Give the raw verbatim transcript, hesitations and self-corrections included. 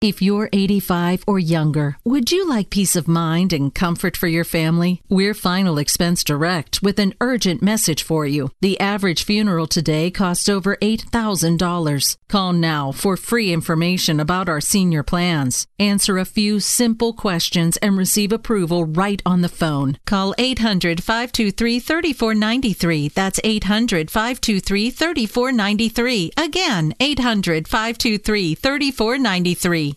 If you're eighty-five or younger, would you like peace of mind and comfort for your family? We're Final Expense Direct with an urgent message for you. The average funeral today costs over eight thousand dollars. Call now for free information about our senior plans. Answer a few simple questions and receive approval right on the phone. Call eight hundred, five two three, three four nine three. That's eight hundred, five two three, three four nine three. Again, eight hundred, five two three, three four nine three.